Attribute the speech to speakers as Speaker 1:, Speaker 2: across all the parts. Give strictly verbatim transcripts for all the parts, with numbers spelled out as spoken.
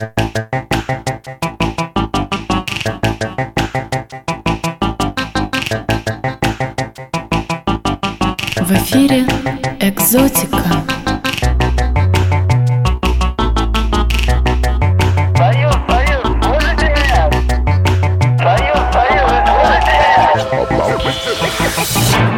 Speaker 1: В эфире «Экзотика».
Speaker 2: Союз, Союз, слышите меня? Союз, Союз, слышите меня?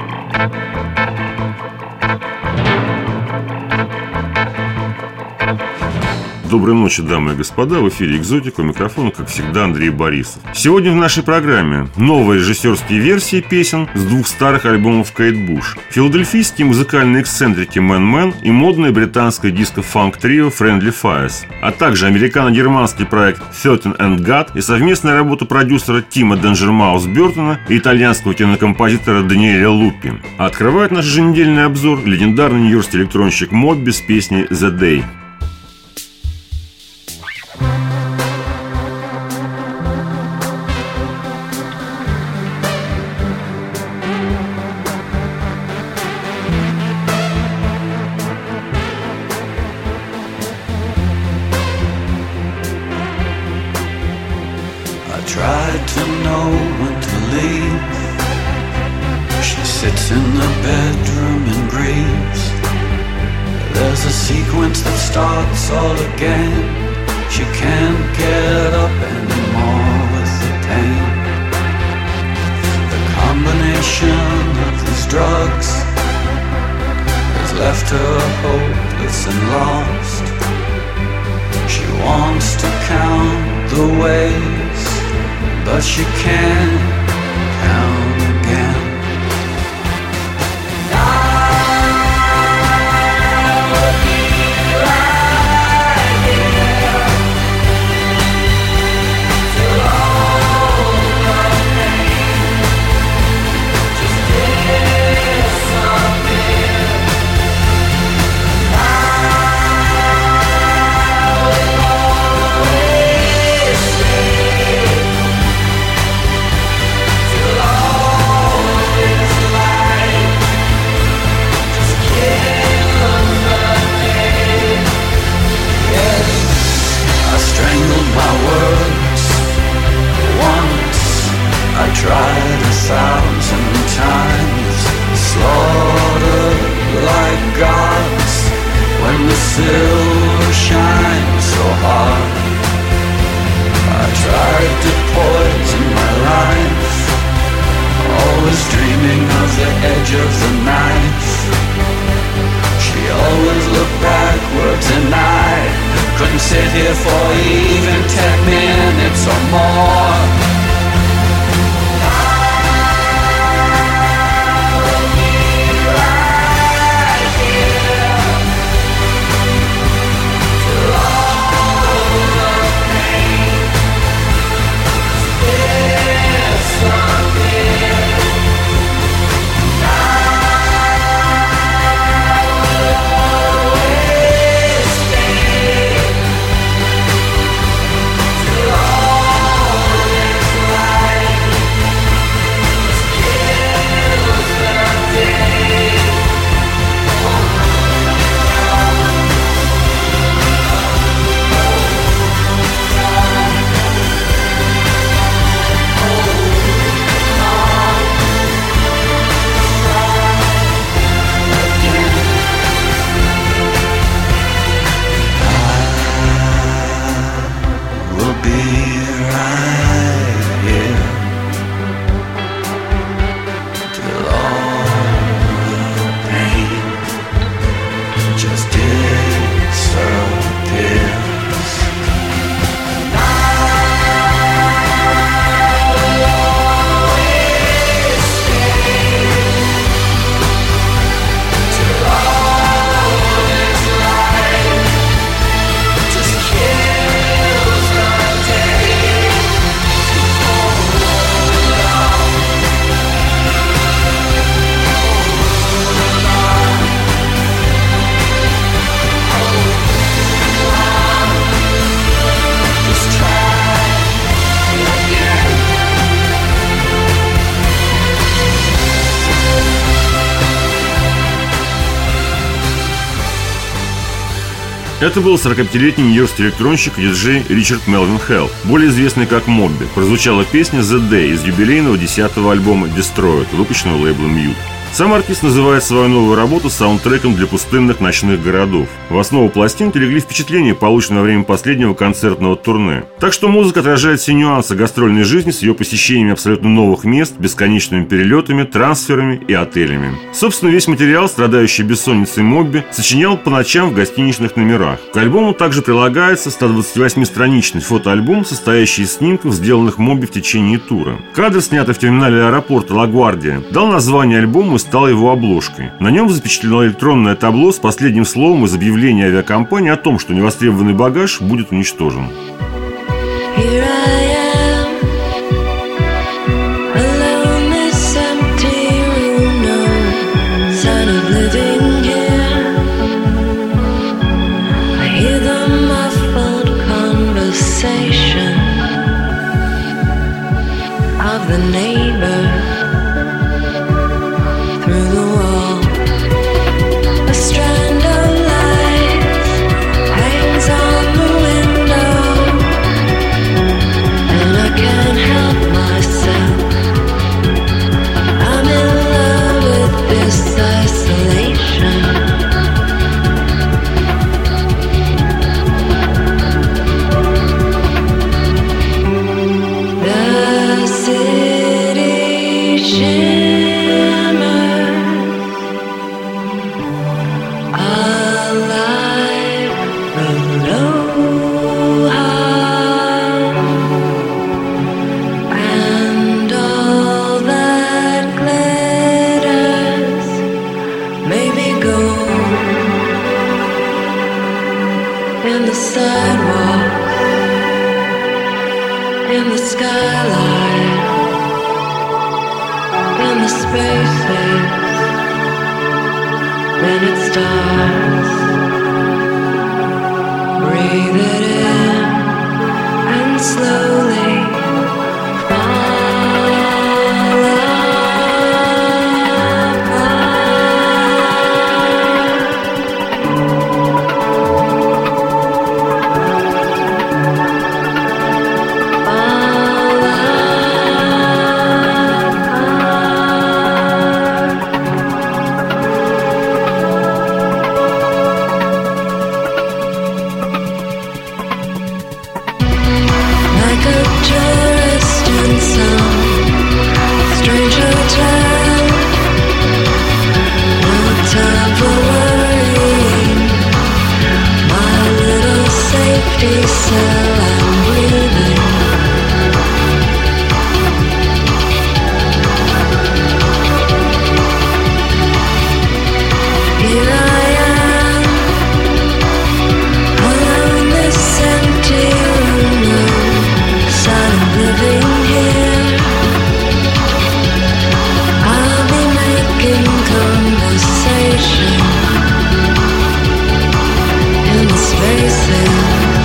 Speaker 3: Доброй ночи, дамы и господа. В эфире «Экзотика», у микрофона, как всегда, Андрей Борисов. Сегодня в нашей программе новые режиссерские версии песен с двух старых альбомов Кейт Буш, филадельфийские музыкальные эксцентрики Мэн Мэн и модное британское диско-фанк-трио Friendly Fires, а также американо-германский проект Thirteen and God и совместная работа продюсера Тима Денджермаус Бёртона и итальянского кинокомпозитора Даниэля Лупи. А открывает наш еженедельный обзор легендарный нью-йоркский электронщик Мобби с песней «The Day».
Speaker 4: Tried to know when to leave. She sits in the bedroom and grieves. There's a sequence that starts all again. She can't get up anymore with the pain. The combination of these drugs has left her hopeless and lost. She wants to count the ways, but she can't count again. I will be right here till all the pain just disappear. I will always stay till all is light. Just kill the day. Yes, I strangled my words once. I tried a thousand times, slaughtered like gods when the silver shines so hard. I tried to poison my life, always dreaming of the edge of the knife. She always looked backwards and I couldn't sit here for even ten minutes or more. I will be right here till all the pain disappears. Till all
Speaker 3: Это был сорокапятилетний нью-йоркский электронщик и диджей Ричард Мелвин Хелл, более известный как Мобби. Прозвучала песня «The Day» из юбилейного десятого альбома «Destroyed», выпущенного лейблом Mute. Сам артист называет свою новую работу саундтреком для пустынных ночных городов. В основу пластинки легли впечатления, полученные во время последнего концертного турне. Так что музыка отражает все нюансы гастрольной жизни с ее посещениями абсолютно новых мест, бесконечными перелетами, трансферами и отелями. Собственно, весь материал, страдающий бессонницей Мобби, сочинял по ночам в гостиничных номерах. К альбому также прилагается сто двадцативосьмистраничный фотоальбом, состоящий из снимков, сделанных Мобби в течение тура. Кадр, снятый в терминале аэропорта Ла-Гвардия, дал название альбому и стал его обложкой. На нем запечатлено электронное табло с последним словом из объявления авиакомпании о том, что невостребованный багаж будет уничтожен.
Speaker 5: Here I am, alone, this empty room, no sign of living here. I hear the muffled conversation of the neighbor through the wall. A strand of light hangs on the window, and I can't help myself. I'm in love with this isolation. The city shimmers, alive aloha, and all that glitters may be gold in the sidewalk, in the skyline, in the spaces when it starts. Breathe it in and slowly fall like a tourist in some strange hotel. No time for worrying. My little safety cell, I'm breathing. Here I am, alone, this empty room, no sign of living here. I'll be making conversation in the spaces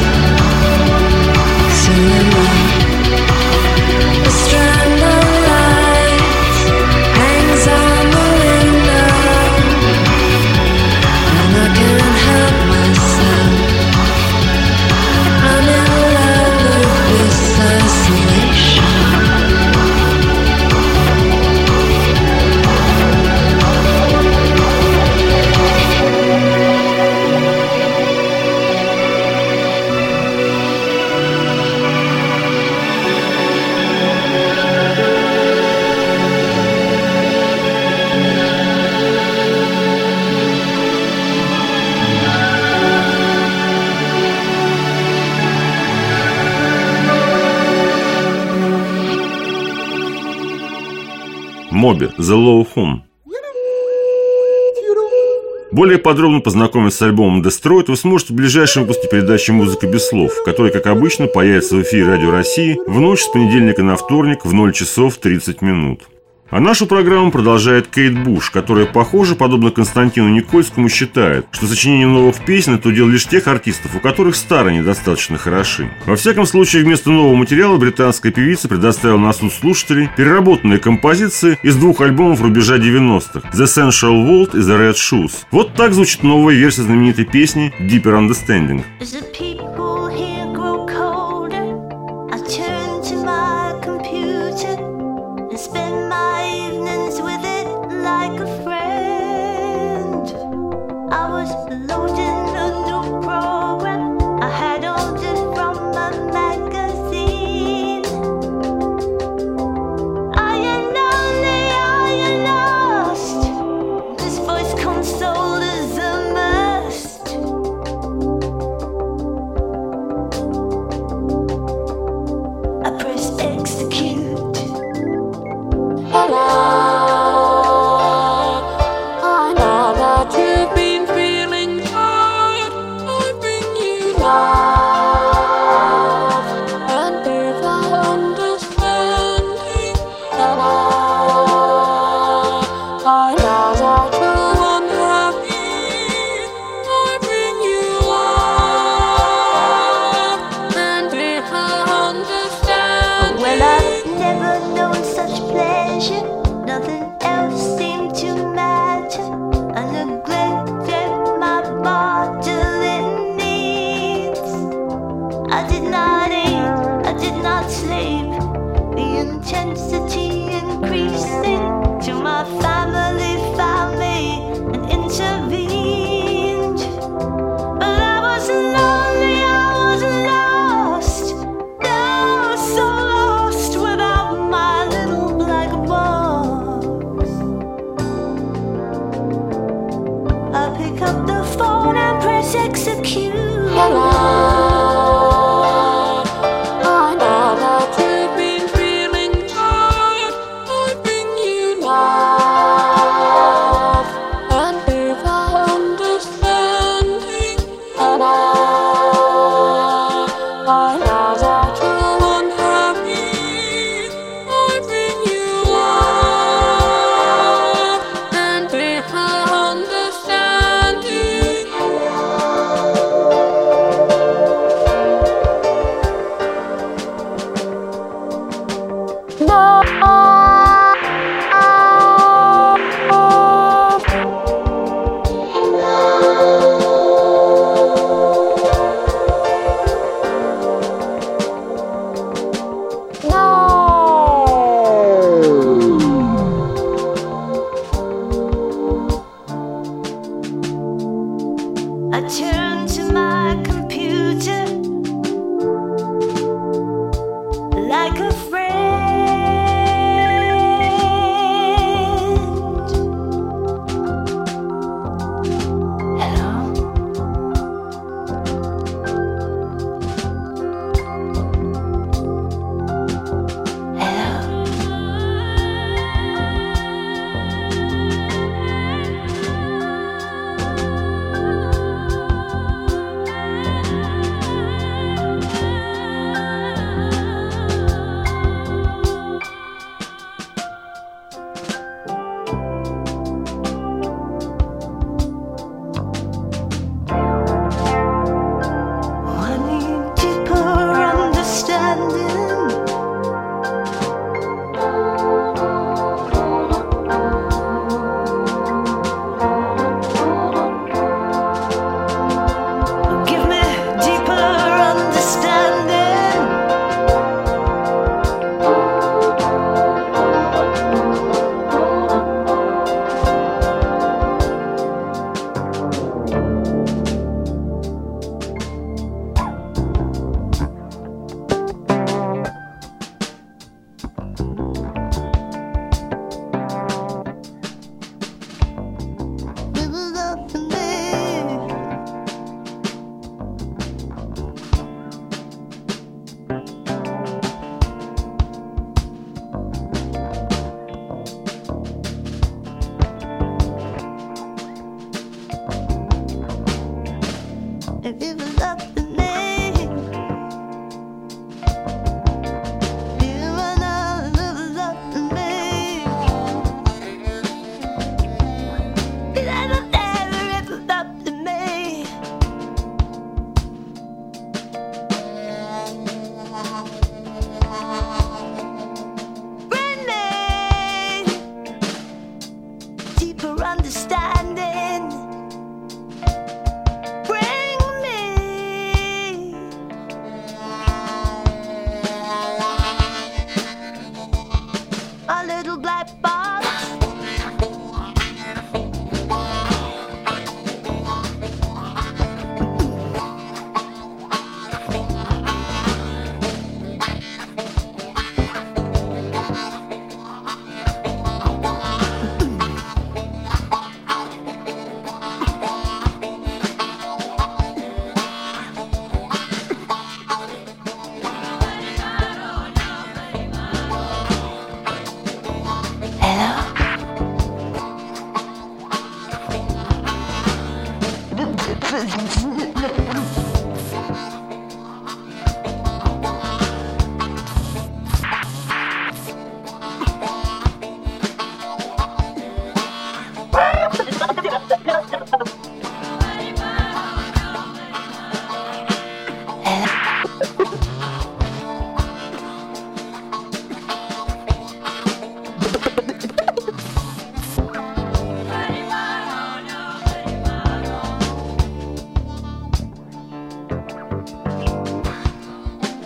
Speaker 5: soon enough. A strand of light hangs on the window, and I can't help myself. I'm in love with this isolation.
Speaker 3: Мобби, The Low Hum. Более подробно познакомиться с альбомом Destroyed вы сможете в ближайшем выпуске передачи «Музыка без слов», который, как обычно, появится в эфире Радио России в ночь с понедельника на вторник в ноль часов тридцать минут. А нашу программу продолжает Кейт Буш, которая, похоже, подобно Константину Никольскому, считает, что сочинение новых песен – это удел лишь тех артистов, у которых старые недостаточно хороши. Во всяком случае, вместо нового материала британская певица предоставила на суд слушателей переработанные композиции из двух альбомов рубежа девяностых – The Sensual World и The Red Shoes. Вот так звучит новая версия знаменитой песни Deeper Understanding.
Speaker 6: As the people here grow colder, I turn to my computer and spend my evenings with it like a friend. I was loading a new program I had ordered from a magazine. Are you lonely? Are you lost? This voice console is a must. I press execute.
Speaker 5: Hello. I know that you've been feeling tired. I bring you love and deeper understanding. Hello. I know that you're unhappy. I bring you love and deeper understanding.
Speaker 6: Well, I've never known such pleasure. Nothing else seemed to matter. I neglected my bodily needs. I did not eat, I did not sleep. The intensity increasing till my family found me and intervened. But I was lonely, I was lost. No, so lost without my little black box. I pick up the phone and press execute.
Speaker 5: Hello.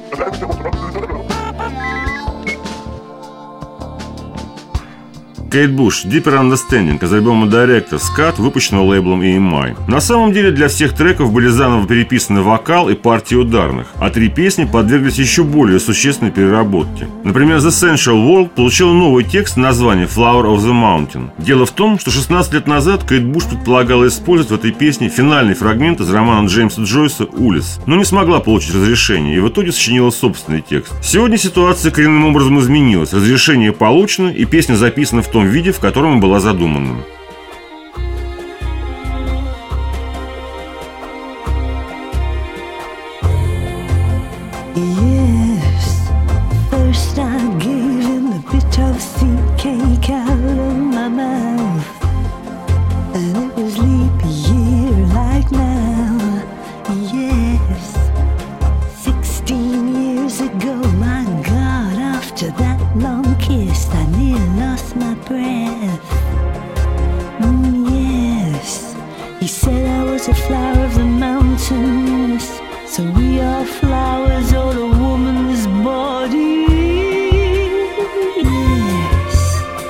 Speaker 3: Кейт Буш, Deeper Understanding из альбома Director's Cut, выпущенного лейблом и эм ай. На самом деле для всех треков были заново переписаны вокал и партии ударных, а три песни подверглись еще более существенной переработке. Например, The Sensual World получила новый текст на название Flower of the Mountain. Дело в том, что шестнадцать лет назад Кейт Буш предполагала использовать в этой песне финальный фрагмент из романа Джеймса Джойса «Улисс», но не смогла получить разрешение и в итоге сочинила собственный текст. Сегодня ситуация коренным образом изменилась, разрешение получено и песня записана в том виде, в котором была задумана.
Speaker 7: Yes, first I gave him a bit of seed cake out of my mouth, and it was leap year like now. Yes, sixteen years ago, my God, after that long kiss, I nearly lost my breath. Mm, yes, he said I was a flower of the mountains. So we are flowers on a woman's body. Yes.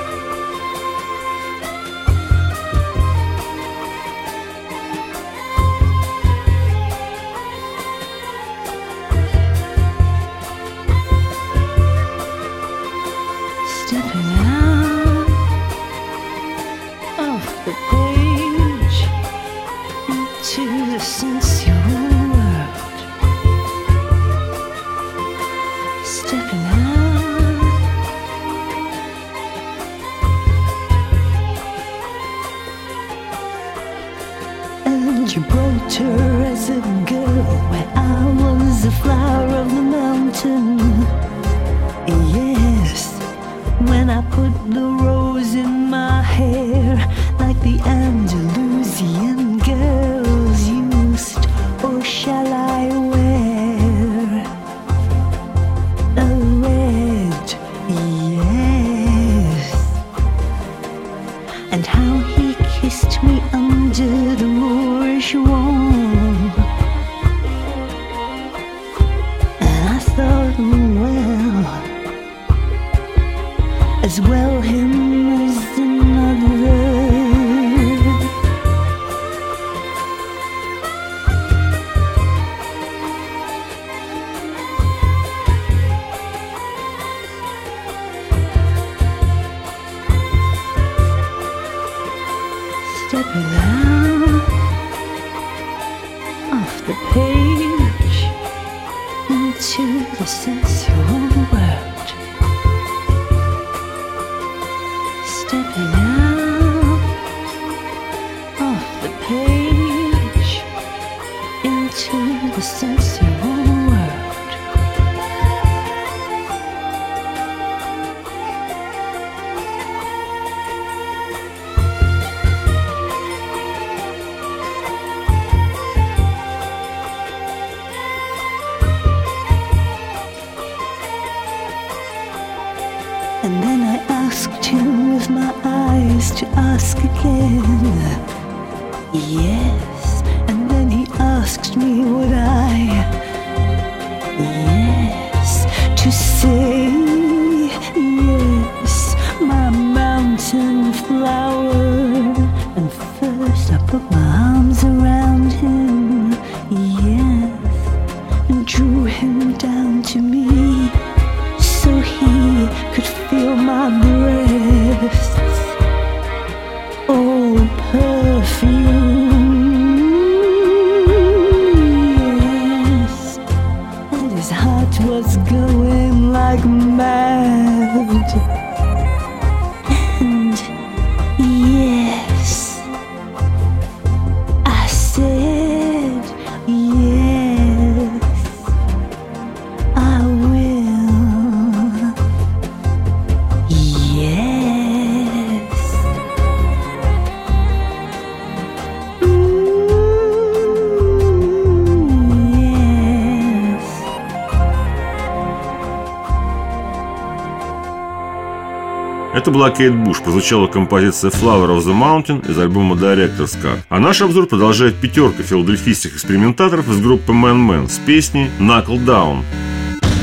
Speaker 7: Stepping out off the page into the sensual world. Stepping out, and Gibraltar as a girl, where I was the flower of the mountain. Yes, when I put the rose in my hair, like the Andalusian girls used, or shall I wear a red? Yes. And how he kissed me under the Moorish wall, and I thought, well, as well him as another. Stepping out off the page into the sensual world. Stepping out off the page into the sensual world. And then I asked him with my eyes to ask again. Yes, and then he asked me would I, yes, to say yes, my mountain flower. And first I put my arms around him, yes, and drew him down to me, so he could feel my breasts. Oh, perfume, yes. And his heart was going like mad. And yes, I said yes, I will. Yes. Mm, yes.
Speaker 3: Это была Кейт Буш, прозвучала композиция Flower of the Mountain из альбома Director's Cut. А наш обзор продолжает пятерка филадельфийских экспериментаторов из группы Man Man с песней Knuckle Down.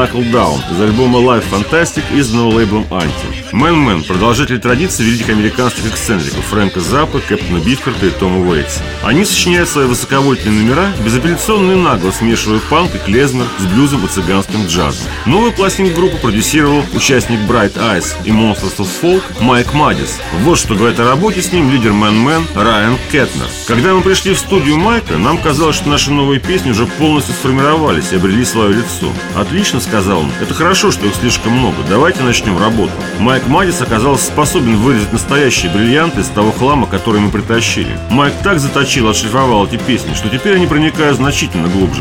Speaker 3: Michael Down из альбома Live Fantastic, изданного лейблом Anti. Man Man – продолжитель традиции великих американских эксцентриков Фрэнка Заппы, Кэптона Бифкерта и Тома Уэйтса. Они сочиняют свои высоковольтные номера, безапелляционно и нагло смешивая панк и клезмер с блюзом и цыганским джазом. Новую пластинку группы продюсировал участник Bright Eyes и Monsters of Folk Майк Мадис. Вот что говорит о работе с ним лидер Man Man Райан Кетнер. Когда мы пришли в студию Майка, нам казалось, что наши новые песни уже полностью сформировались и обрели свое лицо. «Отлично», — сказал он, — «это хорошо, что их слишком много. Давайте начнем работу». Майк Мадис оказался способен вырезать настоящие бриллианты из того хлама, который мы притащили. Майк так заточил, отшлифовал эти песни, что теперь они проникают значительно глубже.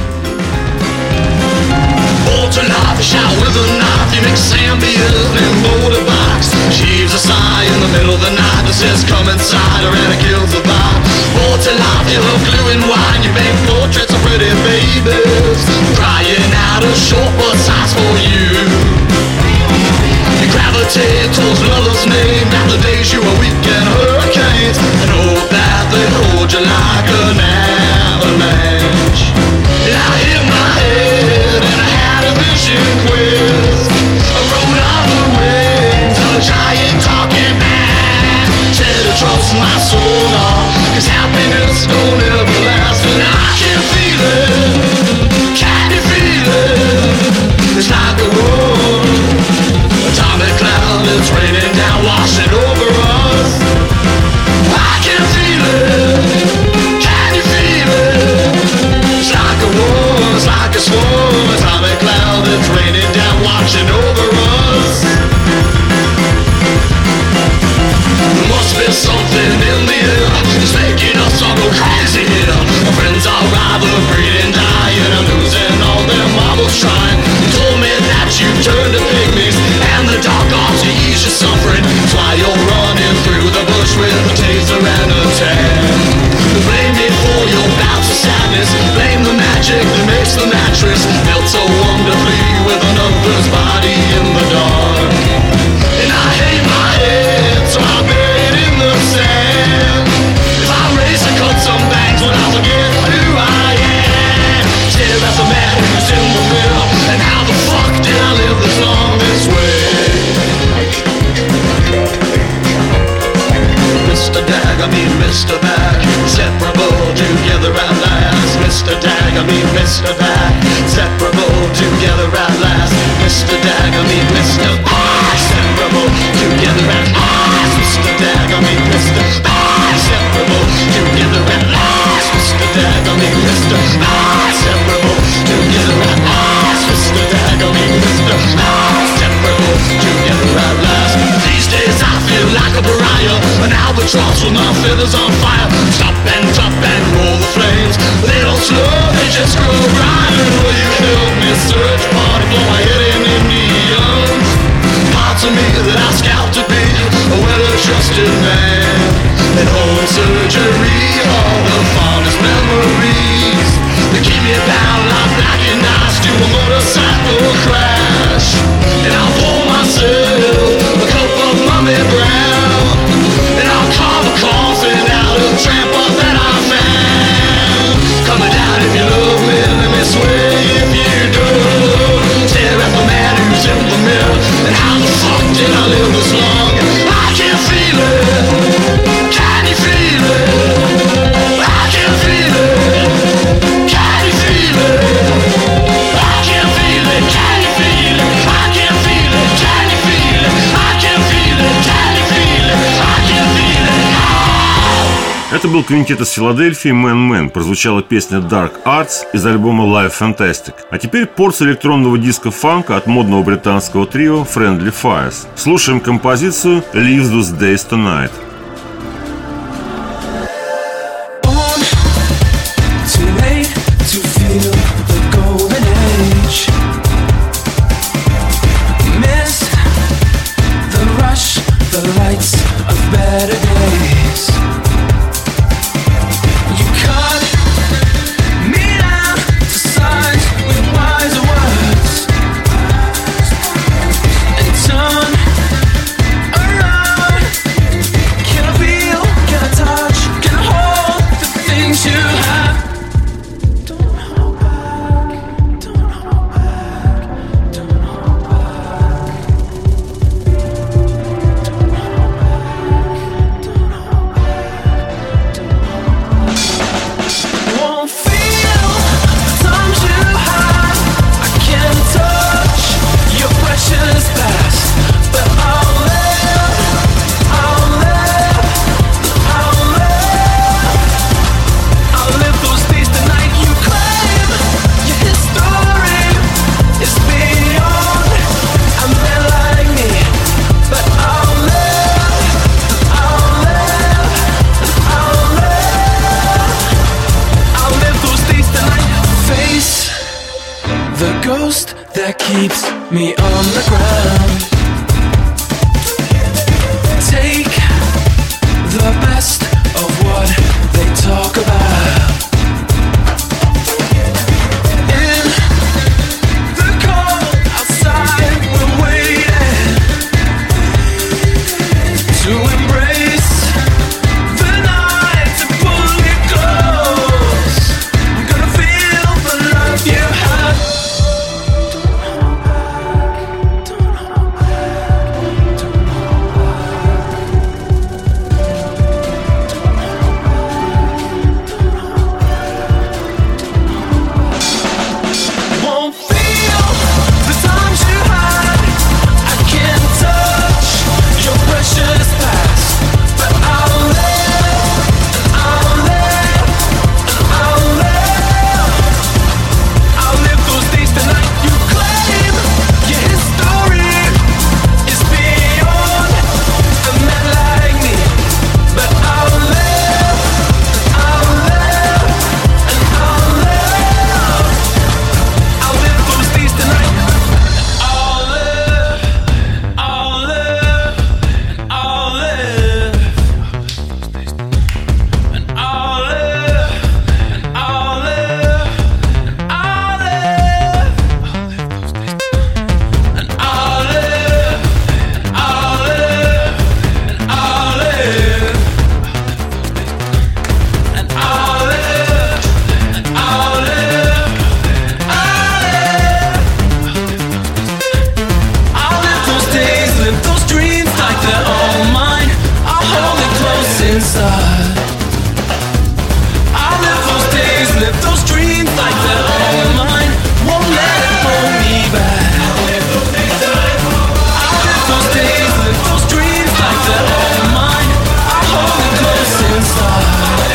Speaker 8: To life, a shot with a knife. You mix Zambia and motorbikes. Sheaves a sigh in the middle of the night that says come inside her and it kills the vibe. Brought to life, you love glue and wine. You make portraits of pretty babies crying out a short bus size for you. You gravitate towards lovers named after days you were weak and hurricanes, and hope that they hold you like an avalanche. And I hit my head and I had a vision quest. I rode on the wings of a giant talking man. Said to trust my soul on, cause happiness don't ever last. And I can feel it, can you feel it? It's like a road, atomic cloud, it's raining down, washing over us. I can feel it, can you feel it? It's like a war, it's like a swarm, atomic cloud that's raining down, watching over us. There must be something in the air, it's making us all go crazy here. My friends are either breeding, dying, and losing all their marbles trying. You told me that you turned to pygmies, and the dark arts to ease your suffering. That's why you're running through the bush with a taser and a tan. Blame me for your bouts of sadness, blame the magic that makes the mattress melt so wonderfully with another's body in the dark. And I hate my head, so I bury it in the sand. If I race and cut some bangs, when I forget who I am. Stare at the man who's in the mirror, and how the fuck did I live this long this way? Mister Dag, I mean Mister Back, separable together at last. Mister Dag, I mean Mister Back, separable together at last. Mister Dag, I mean Mister Back, separable together at last. Mister Dag, I mean Mister Back, separable together at last. Mister Dag, I mean Mister Back, separable together at last. Mister Dag, I mean Mister Back, separable together at last. These days I feel like a pariah, an albatross with my feathers on fire. Stop and drop and roll the flames. They don't slow, they just grow brighter. Will you help me search party for my hidden Indians? Parts of me that I scout to be a well-adjusted man. At home surgery, all the fondest memories that keep me bound like black and ice to a motorcycle crash. And I'll pour myself a cup of Mummy Brown, and I'll carve a coffin out of tramper that I found. Coming down if you love me, let me sway if you do. Stare at the man who's in the mirror, and how the fuck did I live this long? I can feel it, can you feel it? I can feel it, can you feel it? I can feel it, can you feel it? I can feel it, can you feel it? I can feel it, can you feel it? I can feel it.
Speaker 3: Это был квинтет из Филадельфии Man Man. Прозвучала песня Dark Arts из альбома Live Fantastic. А теперь порция электронного диска-фанка от модного британского трио Friendly Fires. Слушаем композицию Leave Those Days Tonight.
Speaker 9: keeps me on the ground. Take the best of what they talk about. In the cold outside, we're waiting to embrace the night, to pull you close. I'm gonna feel the love you have. Won't feel the times you had. I can't touch your precious past, but I'll live, I'll live, I'll live. I'll live those days tonight. You claim your history is beyond a man like me, but I'll live, I'll live, and I'll live. I'll live those days tonight. I'll live, I'll live, and I'll live. And I'll live, and I'll live, and I'll live. And I'll live, and I'll live, and I'll live. And I'll live, and I'll live, I'll live. I'll live those days, live those dreams like they're all mine. I'll hold it close inside. I'll live those days, live those dreams like they're all mine. Won't let it hold me back. I'll live those days, live those dreams like they're all mine. I'll hold it close inside.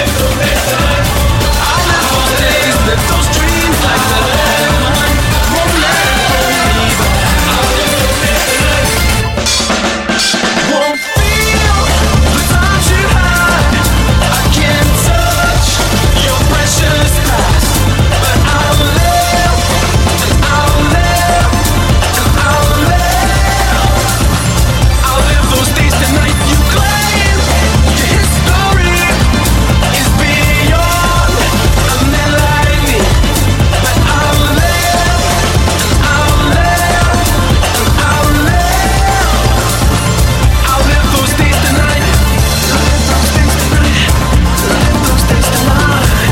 Speaker 9: I'll live those days, live those dreams like they're all mine. Won't let it hold me back. Won't feel the times you had. I can't touch your precious past, but I'll live, and I'll live, and I'll live. I'll live those days tonight. You claim your history is beyond a man like me, but I'll live, and I'll live, and I'll live. I'll live those days tonight. I'll live those days tonight. I'll live those days tonight.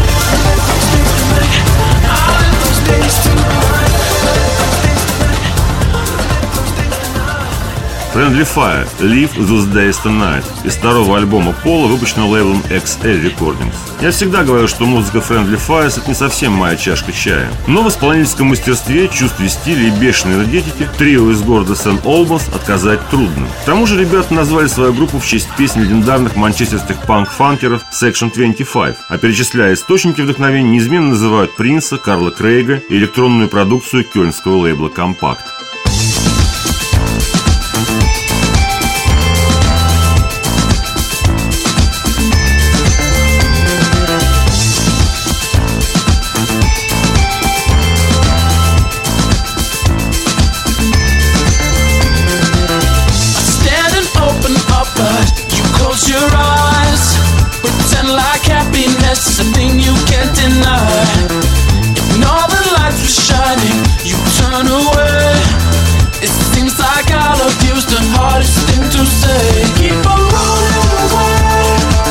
Speaker 9: I'll live those days tonight. I'll live those days tonight.
Speaker 3: Friendly Fire Live Those Days Tonight из второго альбома Пола, выпущенного лейблом икс эл Recordings. Я всегда говорю, что музыка Friendly Fire — это не совсем моя чашка чая. Но в исполнительском мастерстве, чувстве стиля и бешеной энергетике трио из города Сент-Олбанс отказать трудно. К тому же ребята назвали свою группу в честь песен легендарных манчестерских панк-фанкеров Section двадцать пять, а перечисляя источники вдохновения, неизменно называют Принса, Карла Крейга и электронную продукцию кёльнского лейбла Compact.
Speaker 9: Stand and open up, but you close your eyes. Pretend like happiness is a thing you can't deny. Ignore the lights were shining, you turn away. It seems like I love you's the hardest thing to say. Keep on rolling away,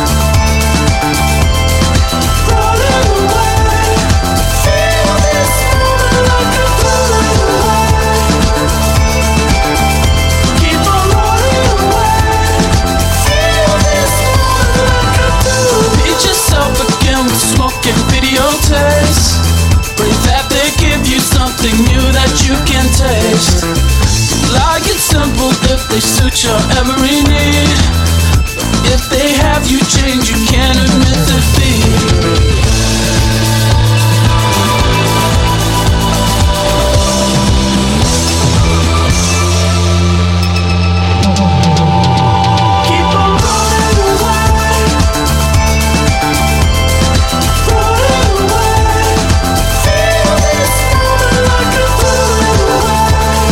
Speaker 9: rolling away. Feel this moment like a rolling away. Keep on rolling away. Feel this moment like I do. Beat yourself again with smoking videotapes. Pray that they give you something new that you can taste. Like it's simple if they suit your every need. But if they have you change, you can't admit defeat. Rolling away, feel this moment like a rolling away.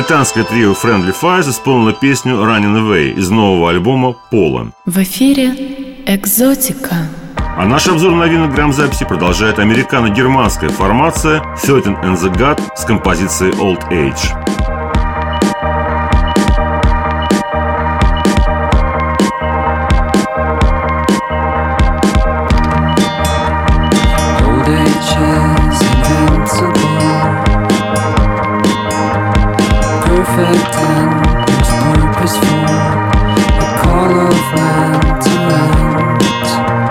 Speaker 3: Британское трио Friendly Fires исполнило песню Running Away из нового альбома Пола.
Speaker 1: В эфире «Экзотика».
Speaker 3: А наш обзор новинок грамзаписи продолжает американо-германская формация Thirteen and the God с композицией Old Age.
Speaker 10: Perfect and most purposeful, the call of man to end.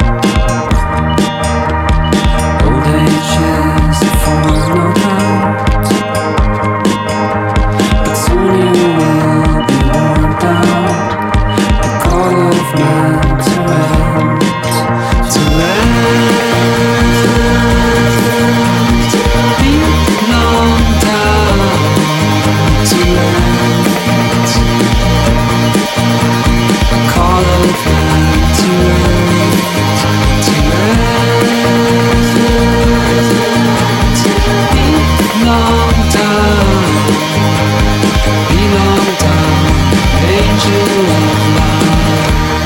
Speaker 10: Old age is a form, no doubt, but soon you will be worn down. The call of man to end, to end, be long down. To end, call of man to end, to end, be long down, be long down, angel of light.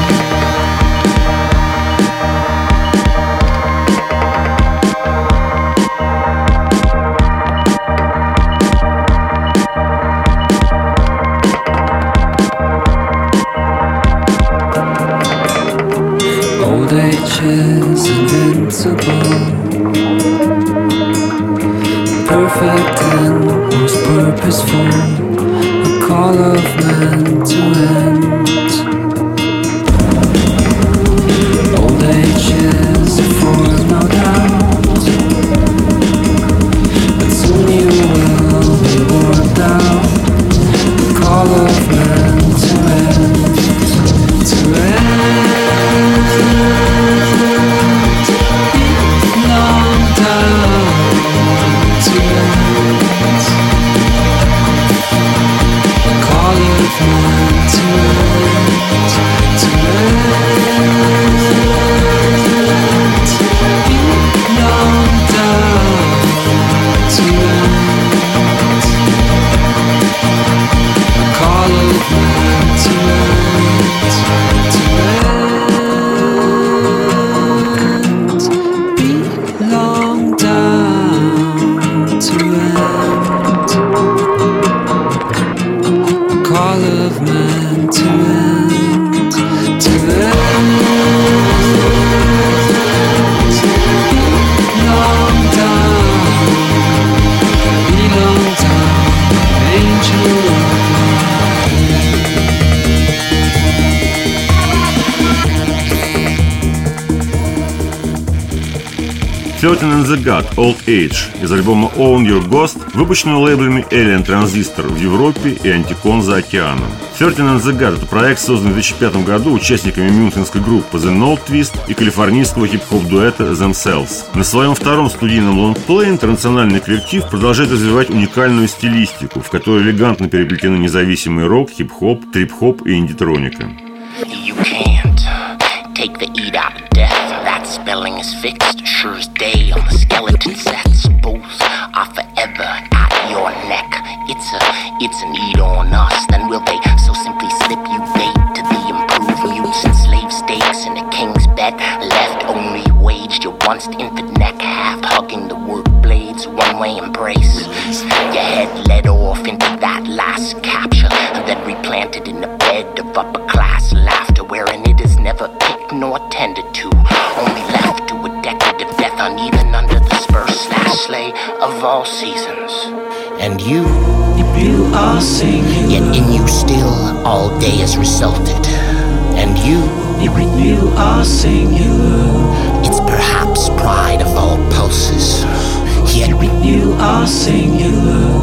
Speaker 10: Old age is invincible, perfect and most purposeful, the call of man to end. Old age is a form, no doubt, but soon you will be worn down. The call of man to end, to end. Long down to end, the call of man to end, to end, be long down to end, the call of man to end, to end. Long down to end, the call of man to end, to end, be long down, be long down, angel of
Speaker 3: Thirteen and the God Old Age из альбома Own Your Ghost, выпущенного лейблами Alien Transistor в Европе и Anticon за океаном. Thirteen and the God — это проект, созданный в две тысячи пятом году участниками мюнхенской группы The Note Twist и калифорнийского хип-хоп дуэта Themselves. На своем втором студийном лонгплее интернациональный коллектив продолжает развивать уникальную стилистику, в которой элегантно переплетены независимый рок, хип-хоп, трип-хоп и индитроника.
Speaker 11: You can't take the eat out of death. That spelling is fixed, sure as day on the skeleton sets. Both are forever at your neck. It's a, it's an eat on us. Then will they so simply slip you bait to the improved mutes and slave stakes in a king's bed? Left only waged your once infant neck, half hugging the word blades, one way embrace. Your head led off into that last capture, and then replanted in the bed of upper class laughter, wherein it is never picked nor tended to, only left to a decorative death uneven under the spur slash slay of all seasons. And you,
Speaker 10: you are singing,
Speaker 11: yet in you still all day has resulted. And you,
Speaker 10: you are singular.
Speaker 11: It's perhaps pride of all pulses. Yet
Speaker 10: you are singular.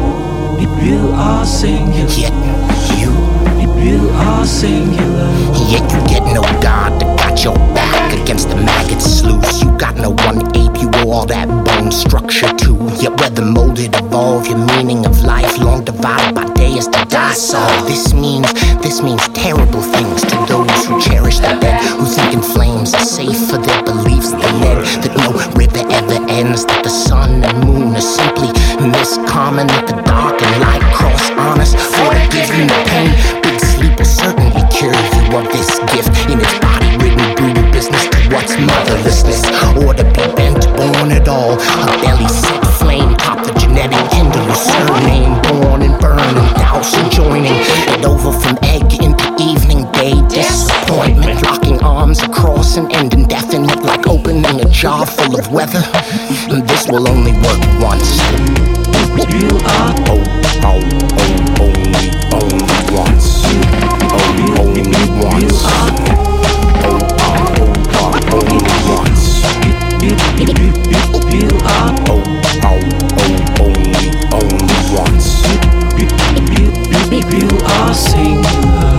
Speaker 10: You are singular.
Speaker 11: Yet you,
Speaker 10: you are singular.
Speaker 11: Yet you get no God that got your back against the maggots sluice. You got no one ape, you owe all that bone structure to. Yet whether molded, evolve your meaning of life, long divided by day as the die saw. This means, this means terrible things to those who cherish the dead, who think in flames are safe for their beliefs. They led that no river ever ends, that the sun and moon are simply miscommon, that the dark and light cross honest jar full of weather. This will only work once. You are oh, oh, oh, only, only once. Only, only once. Oh, oh, oh, oh, only once. You, you, you, you are oh, oh, oh, only, only once. You, you, you, you are singular.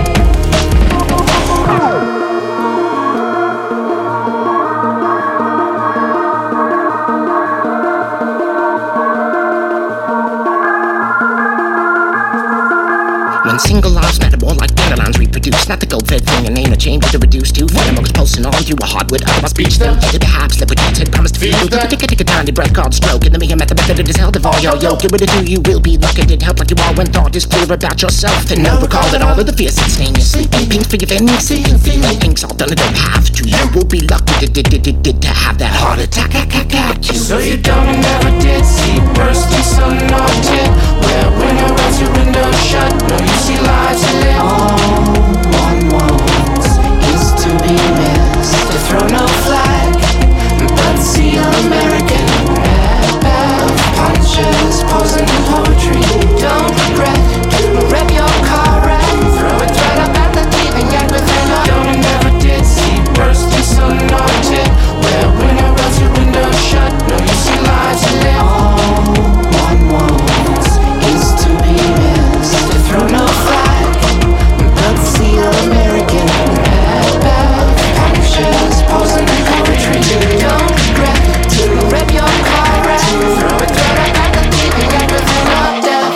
Speaker 11: When single lives matter more like dandelions reproduce, not the gold-fed thing, a name, a chain, but to reduce to fireworks pulsing on through a hardwood of my speech. Them to perhaps slip with had promised to feel. Take a take a tiny breath called stroke, and the mere method method is held of all your yoke. Get rid of who you will be, lucky to help like you are when thought is clear about yourself. To know, recall that all of the fears that stain your sleeping, pink for your veins, sleeping, feeling, inks all done, it don't have to. You will be lucky to, to, to, to, to have that heart attack.
Speaker 10: So you don't and never did see bursting sun or tit. Where winter was your window shut. No, you see lives you live. All one wants is to be missed. To throw no flag, but see American rap of punches, posing in poetry. Don't regret, rep your car right. Throw it right up at the thief and yak with an eye. Don't and never did see bursting sun or tit. Where winter was your window shut. No, you see lives you live. All one wants is to be missed. To throw no flag, but see American rap of punches, posing in poetry. Don't regret, rep your car right. Throw it right up at the thief and yak with an eye. Death.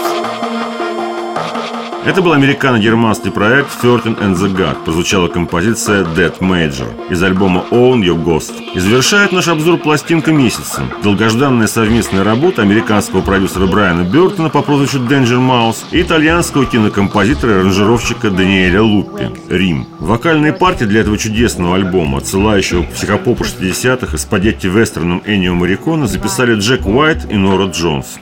Speaker 3: Это был американо-германский проект thirteen and the God. Прозвучала композиция Dead Major из альбома Own Your Ghost. И завершает наш обзор пластинка месяца. Долгожданная совместная работа американского продюсера Брайана Бёртона по прозвищу Danger Mouse и итальянского кинокомпозитора и аранжировщика Даниэля Луппи «Рим». Вокальные партии для этого чудесного альбома, отсылающего к психопопу шестидесятых и спагетти-вестерном Эннио Морриконе, записали Джек Уайт и Нора Джонс.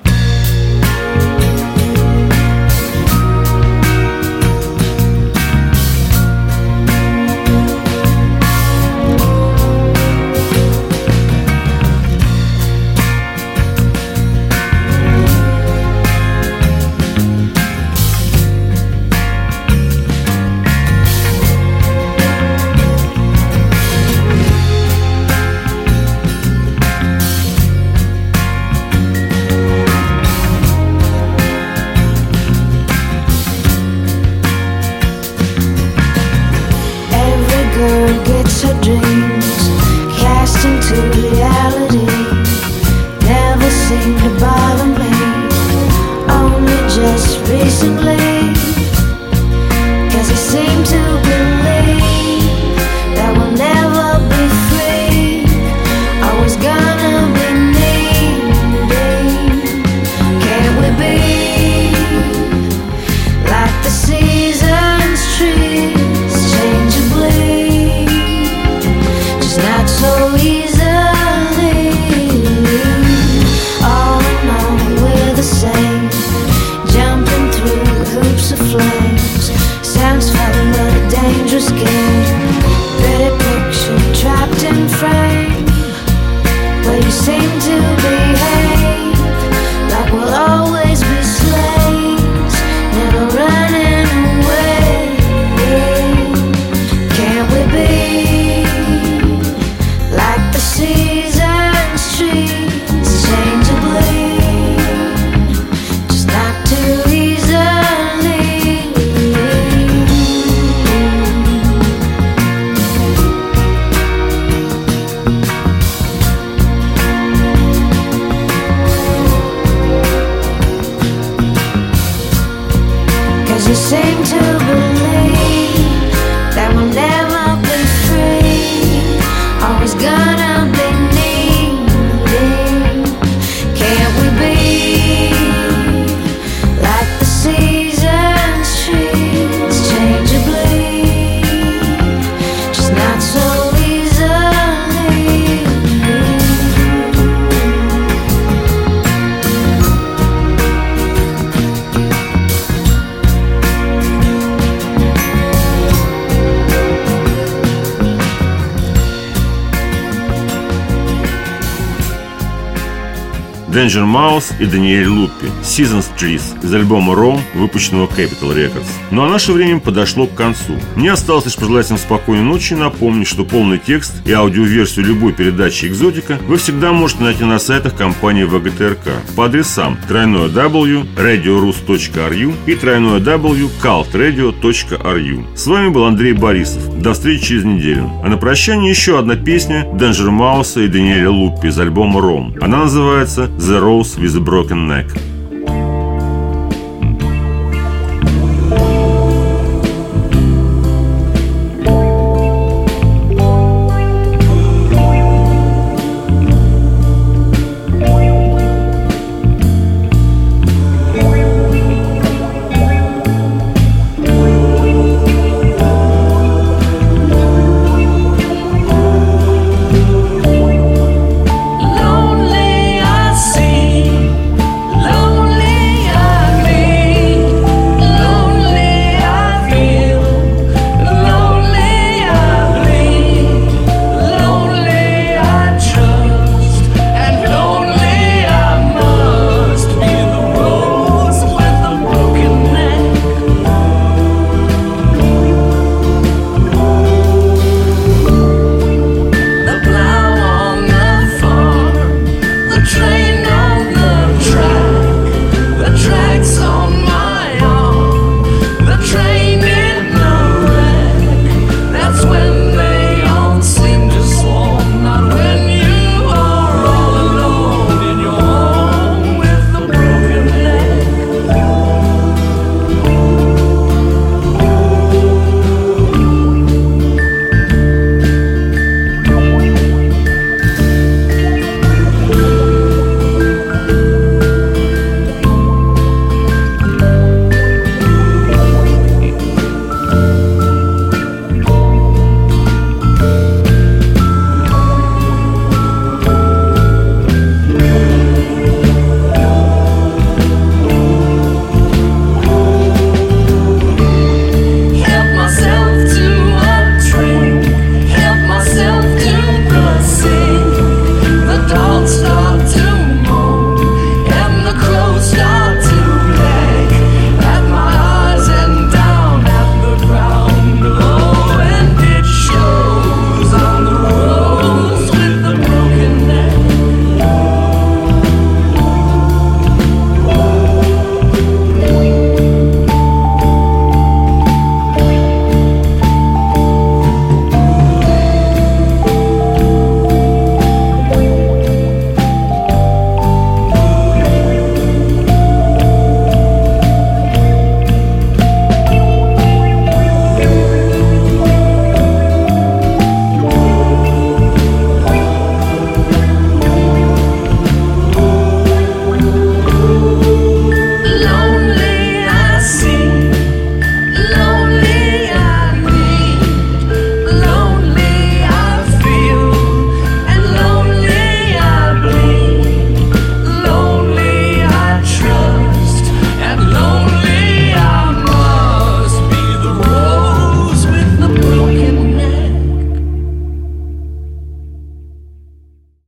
Speaker 3: Danger Mouse и Даниэль Луппи Seasons Trees из альбома Rome, выпущенного Capitol Records. Ну а наше время подошло к концу. Мне осталось лишь пожелать вам спокойной ночи и напомнить, что полный текст и аудиоверсию любой передачи «Экзотика» вы всегда можете найти на сайтах компании вэ гэ тэ эр ка по адресам тройное дабл ю точка радиорус точка ар ю и тройное дабл ю точка калт-радио точка ар ю. С вами был Андрей Борисов. До встречи через неделю. А на прощание еще одна песня Danger Mouse и Даниэля Луппи из альбома Rome. Она называется The Rose with a Broken Neck.